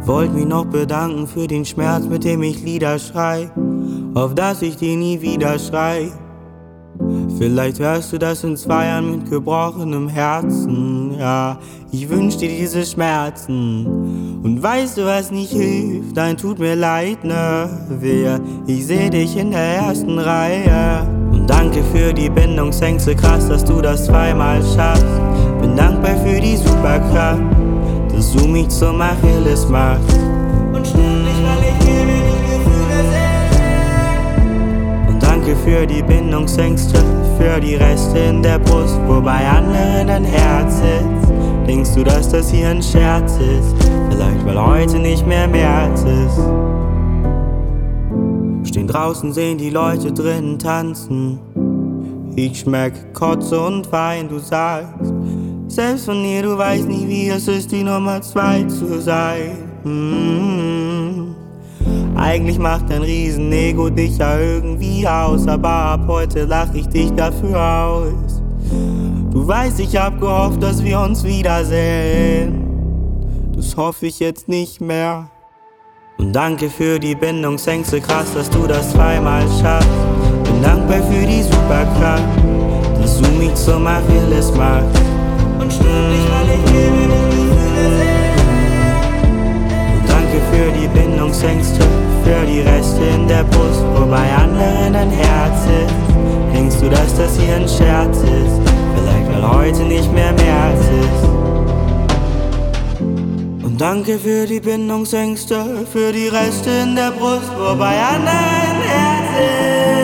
Wollt mich noch bedanken für den Schmerz, mit dem ich Lieder schrei, auf dass ich dir nie wieder schrei. Vielleicht hörst du das in 2 Jahren mit gebrochenem Herzen. Ja, ich wünsch dir diese Schmerzen. Und weißt du, was nicht hilft? Dein tut mir leid, ne? Ich seh dich in der ersten Reihe. Und danke für die Bindungsängste, krass, dass du das 2-mal schaffst. Bin dankbar für die Superkraft, dass du mich zum Achilles machst. Und stimmt nicht, weil ich hier will, die Gefühle sehen. Und danke für die Bindungsängste, für die Reste in der Brust, wo bei anderen ein Herz sitzt. Denkst du, dass das hier ein Scherz ist? Vielleicht, weil heute nicht mehr März ist. Stehen draußen, sehen die Leute drinnen tanzen. Ich schmeck Kotze und Wein, du sagst selbst von dir, du weißt nie, wie es ist, die Nummer 2 zu sein. Eigentlich macht dein Riesenego dich ja irgendwie aus, aber ab heute lach ich dich dafür aus. Du weißt, ich hab gehofft, dass wir uns wiedersehen. Das hoffe ich jetzt nicht mehr. Und danke für die Bindungsängste, krass, dass du das 2-mal schaffst. Bin dankbar für die Superkraft, dass du mich zum Achilles machst. Und stimmt nicht, weil ich hier will, die Gefühle sehen. Und danke für die Bindungsängste, für die Reste in der Brust, wo bei anderen ein Herz ist. Denkst du, dass das hier ein Scherz ist? Vielleicht, weil heute nicht mehr März ist. Und danke für die Bindungsängste, für die Reste in der Brust, wo bei anderen ein Herz ist.